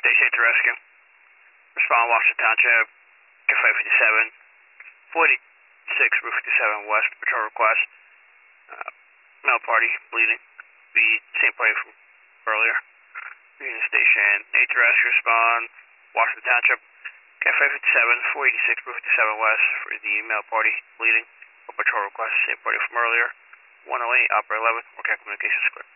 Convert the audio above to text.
Station 8 to rescue. Respond Washington Township, Cafe 57, 46, Route 57 West, patrol request. Male party, bleeding. The same party from earlier. Union Station 8 to rescue, respond Washington Township, Cafe 57, 486, Route 57 West for the male party, bleeding. A patrol request, same party from earlier. 108, Operator 11, work out communications clear.